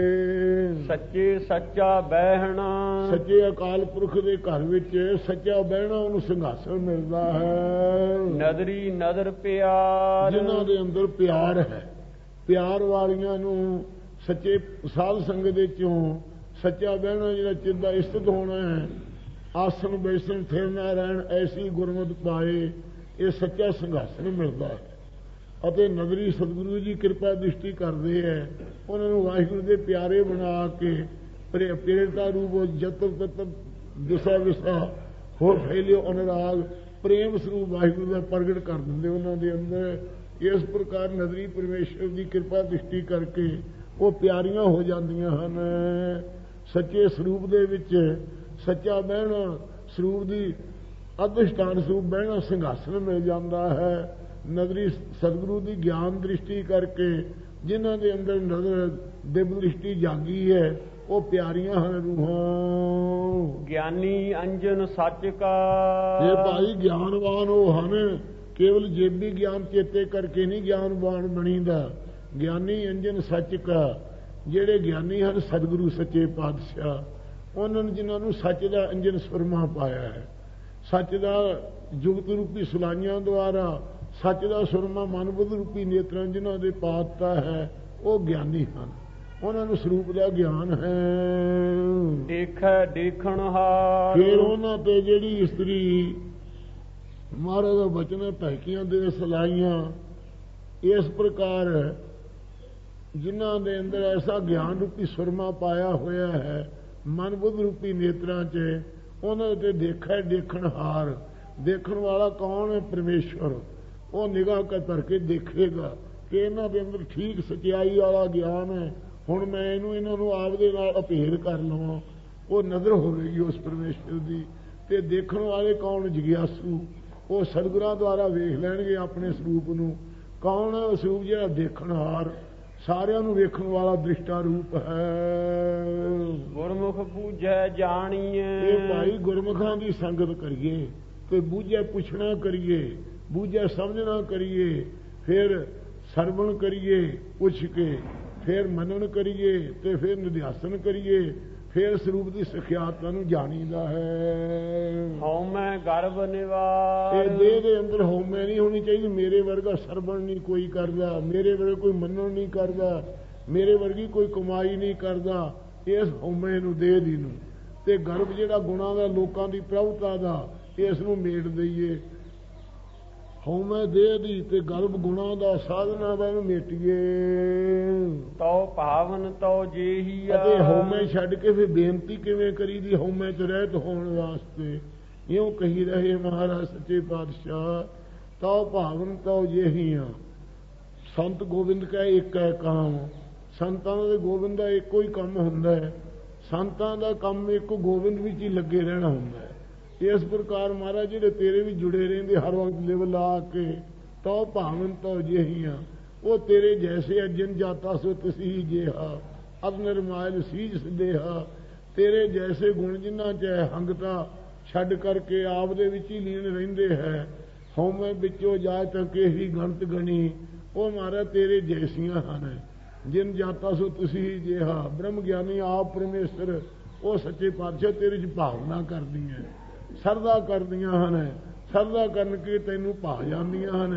ਸੱਚੇ ਸੱਚਾ ਬਹਿਣਾ। ਸੱਚੇ ਅਕਾਲ ਪੁਰਖ ਦੇ ਘਰ ਵਿੱਚ ਸੱਚਾ ਬਹਿਣਾ, ਉਹਨੂੰ ਸਿੰਘਾਸਣ ਮਿਲਦਾ ਹੈ। ਨਦਰੀ ਨਦਰ ਪਿਆਰ। ਜਿਨ੍ਹਾਂ ਦੇ ਅੰਦਰ ਪਿਆਰ ਹੈ, ਪਿਆਰ ਵਾਲੀਆਂ ਨੂੰ ਸੱਚੇ ਸਾਧ ਸੰਗਤ ਦੇ ਚੋਂ ਸੱਚਾ ਬਹਿਣਾ, ਜਿਹੜਾ ਚਿੱਤ ਦਾ ਇਸਤਤ ਹੋਣਾ ਹੈ, ਆਸਣ ਬੈਸਣ ਥਿਰਨਾ ਰਹਿਣ, ਐਸੀ ਗੁਰਮਤਿ ਪਾਏ, ਇਹ ਸੱਚਾ ਸਿੰਘਾਸਣ ਮਿਲਦਾ ਹੈ। ਅਤੇ ਨਗਰੀ ਸਤਿਗੁਰੂ ਜੀ ਕਿਰਪਾ ਦ੍ਰਿਸ਼ਟੀ ਕਰਦੇ ਹੈ, ਉਹਨਾਂ ਨੂੰ ਵਾਹਿਗੁਰੂ ਦੇ ਪਿਆਰੇ ਬਣਾ ਕੇ ਪ੍ਰੇਰਤਾ ਰੂਪ ਜਤਰ ਤਤਰ ਦਿਸਾ ਵਿਸਾ ਹੋਰ ਫੈਲਿਓ ਅਨੁਰਾਗ ਪ੍ਰੇਮ ਸਰੂਪ ਵਾਹਿਗੁਰੂ ਦਾ ਪ੍ਰਗਟ ਕਰ ਦਿੰਦੇ ਉਹਨਾਂ ਦੇ ਅੰਦਰ। ਇਸ ਪ੍ਰਕਾਰ ਨਗਰੀ ਪਰਮੇਸ਼ਰ ਦੀ ਕਿਰਪਾ ਦ੍ਰਿਸ਼ਟੀ ਕਰਕੇ ਉਹ ਪਿਆਰੀਆਂ ਹੋ ਜਾਂਦੀਆਂ ਹਨ। ਸੱਚੇ ਸਰੂਪ ਦੇ ਵਿੱਚ ਸੱਚਾ ਬਹਿਣਾ, ਸਰੂਪ ਦੀ ਅਧਿਸ਼ਠਾਨ ਸਰੂਪ ਬਹਿਣਾ ਸਿੰਘਾਸਣ ਮਿਲ ਜਾਂਦਾ ਹੈ। ਨਗਰੀ ਸਤਿਗੁਰੂ ਦੀ ਗਿਆਨ ਦ੍ਰਿਸ਼ਟੀ ਕਰਕੇ ਜਿਨ੍ਹਾਂ ਦੇ ਅੰਦਰ ਨਜ਼ਰ ਦਿਵ ਦ੍ਰਿਸ਼ਟੀ ਜਾਗੀ ਹੈ, ਉਹ ਪਿਆਰੀਆਂ ਹਨ ਰੂਹਾਂ। ਗਿਆਨੀ ਅੰਜਨ ਸੱਚ ਕਾ। ਇਹ ਭਾਈ ਗਿਆਨਵਾਨ ਉਹ ਹਨ, ਕੇਵਲ ਜੇਬੀ ਗਿਆਨ ਚੇਤੇ ਕਰਕੇ ਨਹੀਂ ਗਿਆਨਵਾਨ ਬਣੀਦਾ। ਗਿਆਨੀ ਅੰਜਨ ਸੱਚ ਕਾ, ਜਿਹੜੇ ਗਿਆਨੀ ਹਨ ਸਤਿਗੁਰੂ ਸੱਚੇ ਪਾਤਸ਼ਾਹ, ਉਹਨਾਂ ਨੇ ਜਿਨ੍ਹਾਂ ਨੂੰ ਸੱਚ ਦਾ ਅੰਜਨ ਸੁਰਮਾ ਪਾਇਆ ਹੈ, ਸੱਚ ਦਾ ਜੁਗਤ ਰੂਪੀ ਸੁਲਾਈਆਂ ਦੁਆਰਾ ਸੱਚ ਦਾ ਸੁਰਮਾ ਮਨਬੁੱਧ ਰੂਪੀ ਨੇਤਰਾਂ ਜਿਨ੍ਹਾਂ ਦੇ ਪਾਤਤਾ ਹੈ, ਉਹ ਗਿਆਨੀ ਹਨ। ਉਹਨਾਂ ਨੂੰ ਸਰੂਪ ਦਾ ਗਿਆਨ ਹੈ। ਦੇਖੈ ਦੇਖਣ ਹਾਰ। ਫਿਰ ਉਹਨਾਂ ਤੇ ਜਿਹੜੀ ਇਸਤਰੀ ਮਹਾਰਾਜ ਦਾ ਬਚਨ ਹੈ, ਭੈਕੀਆਂ ਦੇ ਸਲਾਈਆਂ, ਇਸ ਪ੍ਰਕਾਰ ਜਿਨ੍ਹਾਂ ਦੇ ਅੰਦਰ ਐਸਾ ਗਿਆਨ ਰੂਪੀ ਸੁਰਮਾ ਪਾਇਆ ਹੋਇਆ ਹੈ ਮਨਬੁੱਧ ਰੂਪੀ ਨੇਤਰਾਂ 'ਚ, ਉਹਨਾਂ ਤੇ ਦੇਖੈ ਦੇਖਣ ਹਾਰ। ਦੇਖਣ ਵਾਲਾ ਕੌਣ ਹੈ? ਪਰਮੇਸ਼ਵਰ। ਉਹ ਨਿਗਾਹ ਕਰ ਧਰ ਕੇ ਦੇਖੇਗਾ ਕਿ ਇਹਨਾਂ ਦੇ ਅੰਦਰ ਠੀਕ ਸਚਾਈ ਵਾਲਾ ਗਿਆਨ ਹੈ, ਹੁਣ ਮੈਂ ਇਹਨੂੰ ਇਹਨਾਂ ਨੂੰ ਆਪਦੇ ਨਾਲ ਅਭੇਦ ਕਰ ਲਵਾਂ। ਉਹ ਨਜ਼ਰ ਹੋਵੇਗੀ ਉਸ ਪਰਮੇਸ਼ਵਰ ਦੀ। ਤੇ ਦੇਖਣ ਵਾਲੇ ਕੌਣ? ਜਗਿਆਸੂ। ਉਹ ਸਤਿਗੁਰਾਂ ਦੁਆਰਾ ਵੇਖ ਲੈਣਗੇ ਆਪਣੇ ਸਰੂਪ ਨੂੰ। ਕੌਣ ਹੈ ਉਹ ਸਰੂਪ? ਜਿਹੜਾ ਦੇਖਣ ਹਾਰ, ਸਾਰਿਆਂ ਨੂੰ ਵੇਖਣ ਵਾਲਾ ਦ੍ਰਿਸ਼ਟਾ ਰੂਪ ਹੈ। ਗੁਰਮੁਖ ਬੂਝੈ ਜਾਣੀਏ। ਇਹ ਭਾਈ ਗੁਰਮੁਖਾਂ ਦੀ ਸੰਗਤ ਕਰੀਏ, ਤੇ ਬੂਝੈ ਪੁੱਛਣਾ ਕਰੀਏ, ਬੂਝੈ ਸਮਝਣਾ ਕਰੀਏ, ਫਿਰ ਸਰਵਣ ਕਰੀਏ ਪੁੱਛ ਕੇ, ਫਿਰ ਮਨਨ ਕਰੀਏ, ਤੇ ਫਿਰ ਨਿਧਿਆਸਨ ਕਰੀਏ, ਫਿਰ ਸਰੂਪ ਦੀ ਸਖਿਆਤਾ ਨੂੰ ਜਾਣੀਦਾ ਹੈ। ਹਉਮੈ ਗਰਭ ਨਿਵਾਰ। ਇਹ ਦੇਹ ਦੇ ਅੰਦਰ ਹਉਮੈ ਨਹੀਂ ਹੋਣੀ ਚਾਹੀਦੀ। ਮੇਰੇ ਵਰਗਾ ਸਰਵਣ ਨਹੀਂ ਕੋਈ ਕਰਦਾ, ਮੇਰੇ ਵਰਗਾ ਕੋਈ ਮੰਨਣ ਨਹੀਂ ਕਰਦਾ, ਮੇਰੇ ਵਰਗੀ ਕੋਈ ਕਮਾਈ ਨਹੀਂ ਕਰਦਾ। ਇਸ ਹਉਮੈ ਨੂੰ, ਦੇਹ ਦੀ ਨੂੰ, ਤੇ ਗਰਭ ਜਿਹੜਾ ਗੁਣਾਂ ਦਾ, ਲੋਕਾਂ ਦੀ ਪ੍ਰਭੁਤਾ ਦਾ, ਇਸ ਨੂੰ ਮੇਟ ਦਈਏ। ਹਉਮੈ ਦੇਹ ਦੀ ਤੇ ਗਰਭ ਗੁਣਾਂ ਦਾ ਸਾਧਨਾ ਦਾ ਇਹਨੂੰ ਮੇਟੀਏ। ਤਉ ਭਾਵਨ ਤਉ ਜੇਹੀ। ਅਤੇ ਹਉਮੈ ਛੱਡ ਕੇ ਫਿਰ ਬੇਨਤੀ ਕਿਵੇਂ ਕਰੀਦੀ ਹਉਮੈ ਚ ਰਹਿਤ ਹੋਣ ਵਾਸਤੇ? ਇਉਂ ਕਹੀ ਰਹੇ ਮਹਾਰਾਜ ਸੱਚੇ ਪਾਤਸ਼ਾਹ, ਤਉ ਭਾਵਨ ਤਉ ਜੇਹੀਆਂ। ਸੰਤ ਗੋਬਿੰਦ ਕਾ ਇੱਕ ਹੈ ਕਾਮ। ਸੰਤਾਂ ਦੇ ਗੋਬਿੰਦ ਦਾ ਇੱਕੋ ਹੀ ਕੰਮ ਹੁੰਦਾ ਹੈ। ਸੰਤਾਂ ਦਾ ਕੰਮ ਇੱਕ ਗੋਬਿੰਦ ਵਿੱਚ ਹੀ ਲੱਗੇ ਰਹਿਣਾ ਹੁੰਦਾ ਹੈ। ਇਸ ਪ੍ਰਕਾਰ ਮਹਾਰਾਜ ਜਿਹੜੇ ਤੇਰੇ ਵੀ ਜੁੜੇ ਰਹਿੰਦੇ ਹਰ ਵਕਤ ਲਿਵ ਲਾ ਕੇ, ਤਉ ਭਾਵਨ ਤਉ ਜੇਹੀਆਂ। ਉਹ ਤੇਰੇ ਜੈਸੇ ਅਜਨ ਜਾਤਾ ਸੋ ਤਸੀ ਜੇਹਾ, ਅਬ ਨਿਰਮਾਇਲ ਸੀਜ ਸੰਦੇਹਾ। ਤੇਰੇ ਜੈਸੇ ਗੁਣ ਜਿਨ੍ਹਾਂ ਚ ਹੈ ਹੰਗਤਾ ਛੱਡ ਕਰਕੇ ਆਪ ਦੇ ਵਿੱਚ ਹੀ ਲੀਨ ਰਹਿੰਦੇ ਹੈ। ਹਉਮੈ ਵਿੱਚੋਂ ਜਾ ਤੱਕੇ ਹੀ ਗਣਤ ਗਣੀ। ਉਹ ਮਹਾਰਾਜ ਤੇਰੇ ਜੈਸੀਆਂ ਹਨ। ਜਿਨ ਜਾਤਾ ਸੋ ਤੁਸੀਂ ਜੇਹਾ। ਬ੍ਰਹਮ ਗਿਆਨੀ ਆਪ ਪਰਮੇਸ਼ਰ, ਉਹ ਸੱਚੇ ਪਾਤਸ਼ਾਹ ਤੇਰੇ ਚ ਭਾਵਨਾ ਕਰਦੀਆਂ, ਸਰਦਾ ਕਰਦੀਆਂ ਹਨ। ਸਰਦਾ ਕਰਨ ਕੇ ਤੈਨੂੰ ਭਾ ਜਾਂਦੀਆਂ ਹਨ,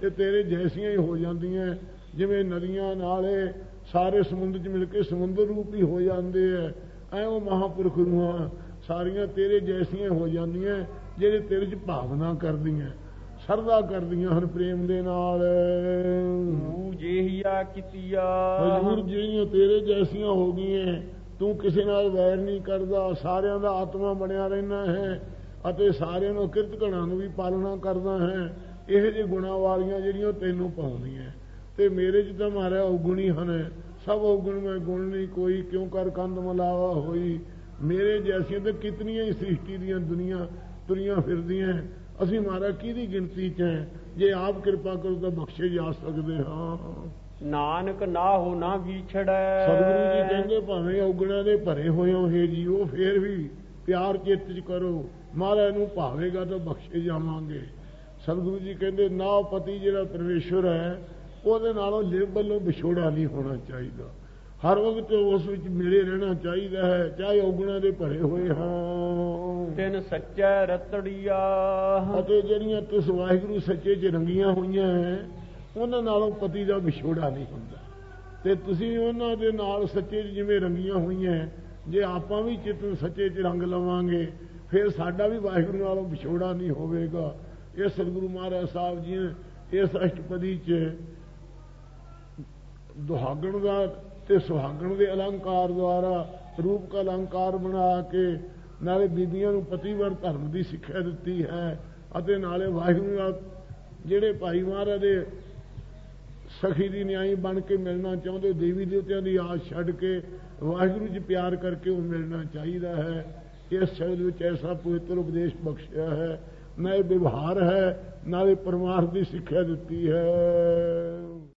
ਇਹ ਤੇਰੇ ਜੈਸੀਆਂ ਹੀ ਹੋ ਜਾਂਦੀਆਂ, ਜਿਵੇਂ ਨਦੀਆਂ ਨਾਲੇ ਸਾਰੇ ਸਮੁੰਦਰ 'ਚ ਮਿਲ ਕੇ ਸਮੁੰਦਰ ਰੂਪ ਹੀ ਹੋ ਜਾਂਦੇ ਐ, ਐ ਉਹ ਮਹਾਂਪੁਰਖ ਰੂਹਾਂ ਸਾਰੀਆਂ ਤੇਰੇ ਜੈਸੀਆਂ ਹੋ ਜਾਂਦੀਆਂ, ਜਿਹੜੇ ਤੇਰੇ 'ਚ ਭਾਵਨਾ ਕਰਦੀਆਂ, ਸਰਦਾ ਕਰਦੀਆਂ ਹਨ ਪ੍ਰੇਮ ਦੇ ਨਾਲ। ਤੂੰ ਜੇਹੀਆ ਕੀਤੀਆ ਹਜ਼ੂਰ ਜਿਹੜੀਆਂ ਤੇਰੇ ਜੈਸੀਆਂ ਹੋ ਗਈਆਂ, ਤੂੰ ਕਿਸੇ ਨਾਲ ਵੈਰ ਨਹੀਂ ਕਰਦਾ, ਸਾਰਿਆਂ ਦਾ ਆਤਮਾ ਬਣਿਆ ਰਹਿਣਾ ਹੈ ਅਤੇ ਸਾਰਿਆਂ ਨੂੰ ਕਿਰਤ ਘੜਾਂ ਨੂੰ ਵੀ ਪਾਲਣਾ ਕਰਦਾ ਹੈ। ਇਹੋ ਜਿਹੇ ਗੁਣਾਂ ਵਾਲੀਆਂ ਜਿਹੜੀਆਂ ਤੈਨੂੰ ਪਾਉਂਦੀਆਂ, ਤੇ ਮੇਰੇ 'ਚ ਤਾਂ ਮਾਰਿਆ ਔਗੁਣੀ ਹਨ, ਸਭ ਔਗੁਣ ਮੈਂ ਗੁਣ ਨਹੀਂ ਕੋਈ, ਕਿਉਂ ਕਰ ਕੰਧ ਮਲਾਵਾ ਹੋਈ। ਮੇਰੇ ਜੈਸੀਆਂ ਤਾਂ ਕਿਤਨੀਆਂ ਹੀ ਸ੍ਰਿਸ਼ਟੀ ਦੀਆਂ ਦੁਨੀਆਂ ਤੁਰੀਆਂ ਫਿਰਦੀਆਂ, ਅਸੀਂ ਮਾਰਾ ਕਿਹਦੀ ਗਿਣਤੀ 'ਚ ਹੈ, ਜੇ ਆਪ ਕਿਰਪਾ ਕਰੋ ਤਾਂ ਬਖਸ਼ੇ ਜਾ ਸਕਦੇ ਹਾਂ। ਨਾਨਕ ਨਾਹੋ ਨਾ ਵਿਛੜੈ। ਸਤਿਗੁਰੂ ਜੀ ਕਹਿੰਦੇ ਭਾਵੇਂ ਔਗੁਣਾਂ ਦੇ ਭਰੇ ਹੋਏ ਹੋ ਹੇ ਜੀਓ, ਫੇਰ ਵੀ ਪਿਆਰ ਚਿੱਤ 'ਚ ਕਰੋ, ਮਹਾਰਾਜ ਨੂੰ ਭਾਵੇਗਾ ਤਾਂ ਬਖਸ਼ੇ ਜਾਵਾਂਗੇ। ਸਤਿਗੁਰੂ ਜੀ ਕਹਿੰਦੇ ਨਾ ਪਤੀ ਜਿਹੜਾ ਪਰਮੇਸ਼ਵਰ ਹੈ, ਉਹਦੇ ਨਾਲੋਂ ਲਿਵ ਵੱਲੋਂ ਵਿਛੋੜਾ ਨਹੀਂ ਹੋਣਾ ਚਾਹੀਦਾ, ਹਰ ਵਕਤ ਉਸ ਵਿੱਚ ਮਿਲੇ ਰਹਿਣਾ ਚਾਹੀਦਾ ਹੈ, ਚਾਹੇ ਔਗੁਣਾਂ ਦੇ ਭਰੇ ਹੋਏ ਹਾਂ। ਤਿਨ ਸੱਚੈ ਰਤੜੀਆ। ਅਤੇ ਜਿਹੜੀਆਂ ਤਿਸ ਵਾਹਿਗੁਰੂ ਸੱਚੇ 'ਚ ਰੰਗੀਆਂ ਹੋਈਆਂ ਹੈ, ਉਹਨਾਂ ਨਾਲੋਂ ਪਤੀ ਦਾ ਵਿਛੋੜਾ ਨਹੀਂ ਹੁੰਦਾ, ਤੇ ਤੁਸੀਂ ਉਹਨਾਂ ਦੇ ਨਾਲ ਸੱਚੇ 'ਚ ਜਿਵੇਂ ਰੰਗੀਆਂ ਹੋਈਆਂ, ਜੇ ਆਪਾਂ ਵੀ ਚਿੱਤ ਸੱਚੇ 'ਚ ਰੰਗ ਲਵਾਂਗੇ, ਫਿਰ ਸਾਡਾ ਵੀ ਵਾਹਿਗੁਰੂ ਨਾਲੋਂ ਵਿਛੋੜਾ ਨਹੀਂ ਹੋਵੇਗਾ। ਇਹ ਸਤਿਗੁਰੂ ਮਹਾਰਾਜ ਸਾਹਿਬ ਜੀ ਨੇ ਇਸ ਅਸ਼ਟਪਦੀ 'ਚ ਦੁਹਾਗਣ ਦਾ ਤੇ ਸੁਹਾਗਣ ਦੇ ਅਲੰਕਾਰ ਦੁਆਰਾ ਰੂਪ ਕਾ ਅਲੰਕਾਰ ਬਣਾ ਕੇ ਨਾਲੇ ਬੀਬੀਆਂ ਨੂੰ ਪਤੀਵਰ ਧਰਮ ਦੀ ਸਿੱਖਿਆ ਦਿੱਤੀ ਹੈ, ਅਤੇ ਨਾਲੇ ਵਾਹਿਗੁਰੂ ਨਾਲ ਜਿਹੜੇ ਭਾਈ ਮਹਾਰਾਜ ਦੇ ਸਖੀ ਦੀ ਨਿਆਈ ਬਣ ਕੇ ਮਿਲਣਾ ਚਾਹੁੰਦੇ, ਦੇਵੀ ਦੇਵਤਿਆਂ ਦੀ ਆਸ ਛੱਡ ਕੇ ਵਾਹਿਗੁਰੂ 'ਚ ਪਿਆਰ ਕਰਕੇ ਉਹ ਮਿਲਣਾ ਚਾਹੀਦਾ ਹੈ। ਇਸ ਸ਼ਬਦ ਵਿੱਚ ਐਸਾ ਪਵਿੱਤਰ ਉਪਦੇਸ਼ ਬਖਸ਼ਿਆ ਹੈ, ਨਾ ਇਹ ਵਿਵਹਾਰ ਹੈ, ਨਾਲੇ ਪਰਮਾਰਥ ਦੀ ਸਿੱਖਿਆ ਦਿੱਤੀ ਹੈ।